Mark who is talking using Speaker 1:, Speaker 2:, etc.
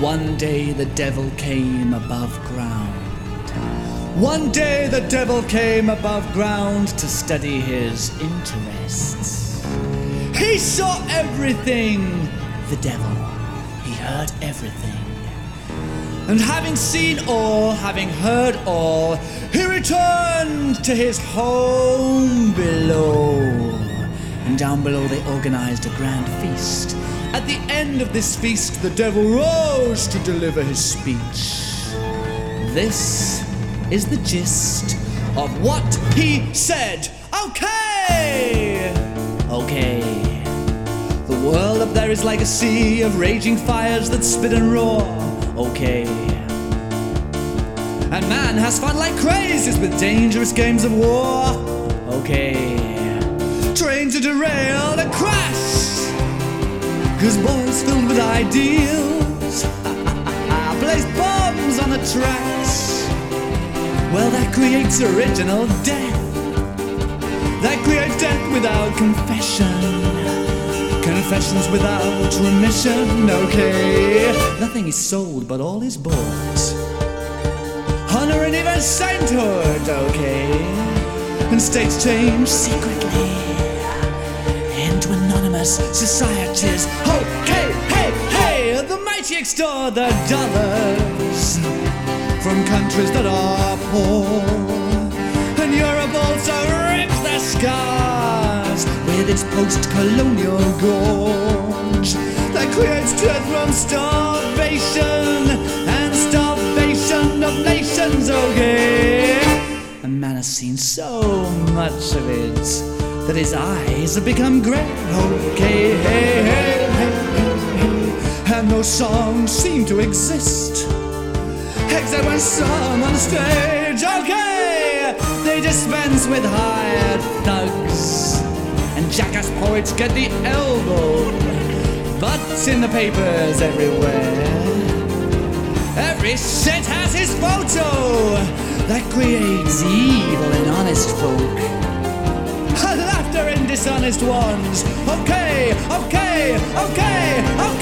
Speaker 1: One day the devil came above ground. One day the devil came above ground to study his interests. He saw everything, the devil. He heard everything. And having seen all, having heard all, he returned to his home below. And down below they organized a grand feast. At the end of this feast, the devil rose to deliver his speech. This is the gist of what he said. Okay! The world up there is like a sea of raging fires that spit and roar. Okay. And man has fun like crazies with dangerous games of war. Okay. Trains are derailed and crash, 'cause boys filled with ideals place bombs on the tracks. Well, that creates original death. That creates death without confession. Confessions without remission. Okay. Nothing is sold, but all is bought. Honor and even sainthood. Okay. And states change secretly into anonymous societies. Okay, hey, the mighty extort the dollars from countries that are poor. And Europe also rips their scars with its post-colonial gorge that creates death from starvation and starvation of nations. Okay. A man has seen so much of it that his eyes have become grey. Okay, hey. And those songs seem to exist, except when sung on stage. Okay, they dispense with hired thugs, and jackass poets get the elbow. But in the papers everywhere, every shit has his photo. That creates evil in honest folk, laughter in dishonest ones. Okay.